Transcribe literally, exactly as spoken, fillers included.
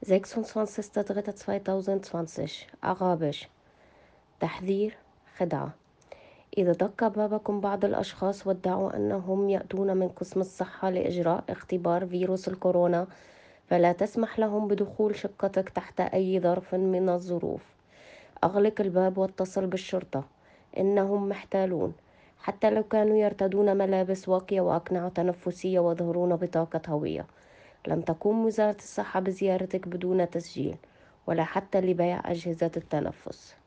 sechsundzwanzigster dritter zweitausendzwanzig Arabisch. تحذير: خدعة. إذا دق بابكم بعض الأشخاص وادعوا أنهم يأتون من قسم الصحة لإجراء اختبار فيروس الكورونا، فلا تسمح لهم بدخول شقتك تحت أي ظرف من الظروف. أغلق الباب واتصل بالشرطة، إنهم محتالون. حتى لو كانوا يرتدون ملابس واقية وأقنعة تنفسية ويظهرون بطاقة هوية، لن تقوم وزارة الصحة بزيارتك بدون تسجيل، ولا حتى لبيع أجهزة التنفس.